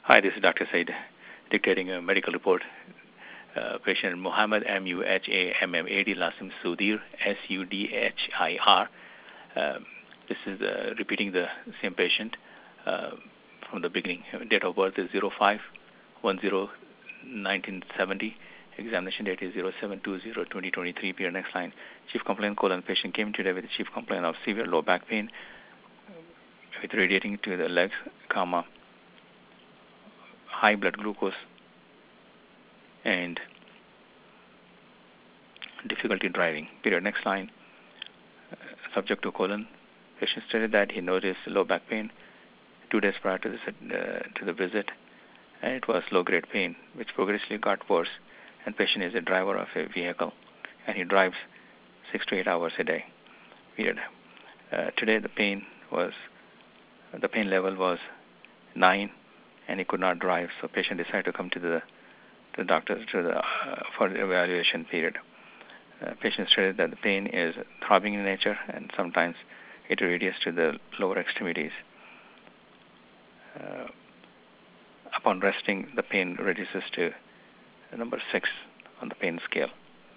Hi, this is Dr. Said dictating a medical report. Patient Muhammad Muhammad, last name Sudhir, Sudhir. This is repeating the same patient from the beginning. Date of birth is 05/10/1970. Examination date is 07/20/2023. Period. Next line. Chief complaint: patient came today with chief complaint of severe low back pain with radiating to the legs, high blood glucose, and difficulty driving. Period. Next line. Subject to colon. Patient stated that he noticed low back pain 2 days prior to the visit, and it was low-grade pain, which progressively got worse. And patient is a driver of a vehicle, and he drives 6 to 8 hours a day. Period. Today the pain level was 9, and he could not drive. So patient decided to come to the doctor for the evaluation. Period. Patient stated that the pain is throbbing in nature, and sometimes it radiates to the lower extremities. Upon resting, the pain reduces to number 6 on the pain scale.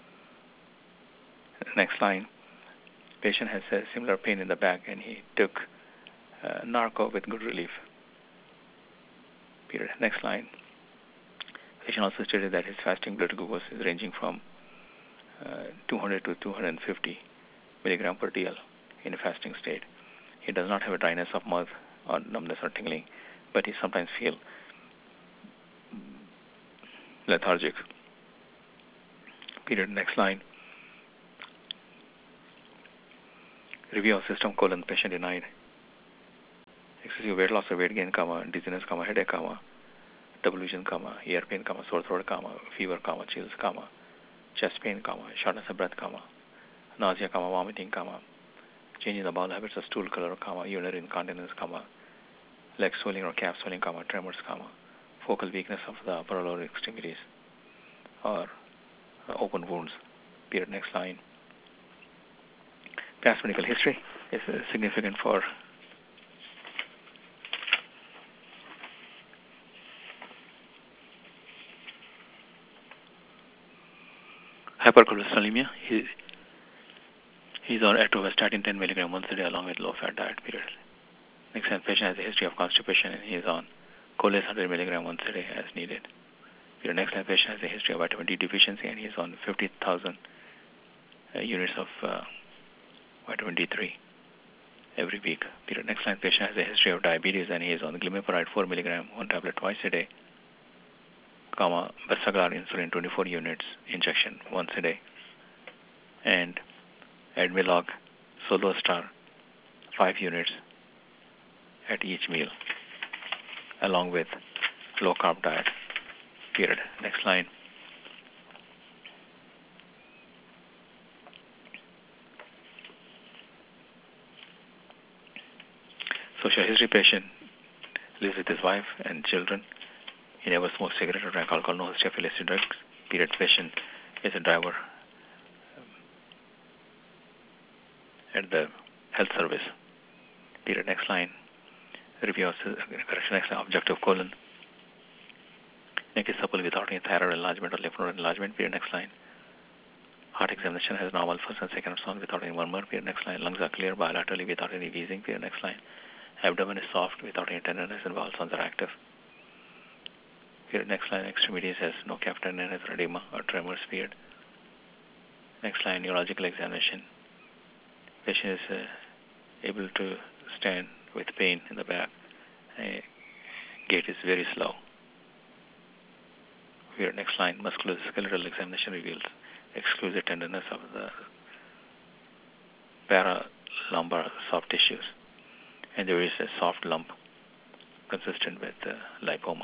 Next line. Patient has a similar pain in the back, and he took narco with good relief. Period. Next line. Patient also stated that his fasting blood glucose is ranging from 200 to 250 milligram per dl in a fasting state. He does not have a dryness of mouth or numbness or tingling, but he sometimes feels lethargic. Period. Next line. Review of system: patient denied excessive weight loss or weight gain, dizziness, headache, double vision, ear pain, sore throat, fever, chills, chest pain, shortness of breath, nausea, vomiting, change in the bowel habits or stool color, urinary incontinence, leg swelling or calf swelling, tremors, focal weakness of the upper or lower extremities, or open wounds. Period. Next line. Past medical history is significant for hypercholesterolemia. He's on atorvastatin 10 milligram once a day along with low-fat diet. Period. Next line. Patient has a history of constipation, and he is on Coles 100 milligram once a day as needed. Period. Next line. Patient has a history of vitamin D deficiency, and he is on 50,000 units of vitamin D3 every week. Period. Next line. Patient has a history of diabetes, and he is on glimepiride 4 milligram, 1 tablet twice a day, Basaglar insulin 24 units injection once a day, and Admelog Solostar 5 units at each meal, along with low carb diet. Period. Next line. Social history: patient lives with his wife and children. He never smoked cigarette or drank alcohol, no history of illicit drugs. Period. Patient is a driver at the health service. Period. Next line. Review of correction. Next line. Objective: neck is supple without any thyroid enlargement or lymph node enlargement. Period. Next line. Heart examination has normal first and second sound without any murmur. Period. Next line. Lungs are clear bilaterally without any wheezing. Period. Next line. Abdomen is soft without any tenderness, and bowel sounds are active. Period. Next line. Extremities has no calf tenderness, edema, or tremors. Period. Next line. Neurological examination. Patient is able to stand with pain in the back. Gait is very slow. Period. Next line. Musculoskeletal examination reveals exclusive tenderness of the paralumbar soft tissues, and there is a soft lump consistent with lipoma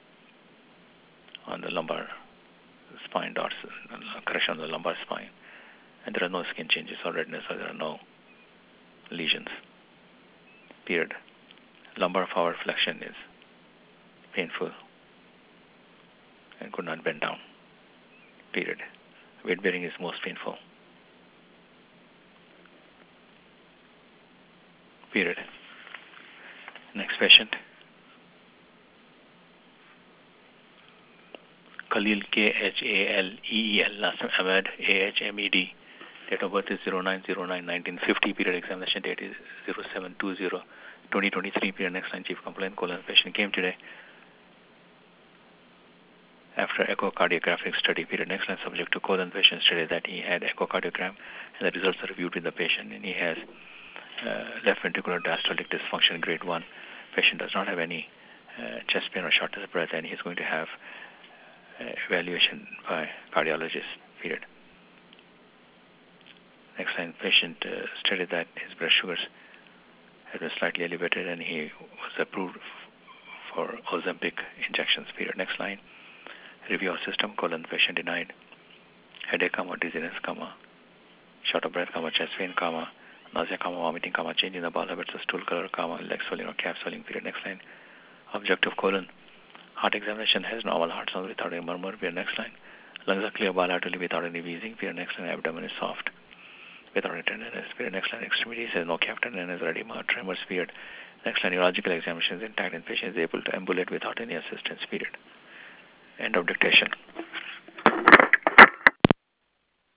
on the lumbar spine, correction on the lumbar spine, and there are no skin changes or redness, or there are no lesions. Period. Lumbar forward flexion is painful and could not bend down. Period. Weight bearing is most painful. Period. Next patient. Khalil, Khaleel, last name Ahmed, Ahmed. Date of birth is 09/09/1950. Period examination date is 07/20/2023. Period next line chief complaint colon patient came today after echocardiographic study. Period next line subject to colon patient stated that he had echocardiogram and the results are reviewed with the patient and he has left ventricular diastolic dysfunction grade 1. Patient does not have any chest pain or shortness of breath and he is going to have evaluation by cardiologist. Period. Next line patient stated that his blood sugars had been slightly elevated and he was approved for Ozempic injections. Period. Next line. Review of system colon patient denied headache, dizziness, short of breath, chest pain, nausea, vomiting, change in the bowel habits, stool color, leg swelling or calf swelling. Period. Next line. Objective colon. Heart examination has normal heart sound without any murmur. Period. Next line. Lungs are clear bilaterally without any wheezing. Period. Next line. Abdomen is soft without any tenderness. Period. Next line. Extremities has no calf tenderness or edema, tremors. Period. Next line. Neurological examination is intact and patient is able to ambulate without any assistance. Period. End of dictation.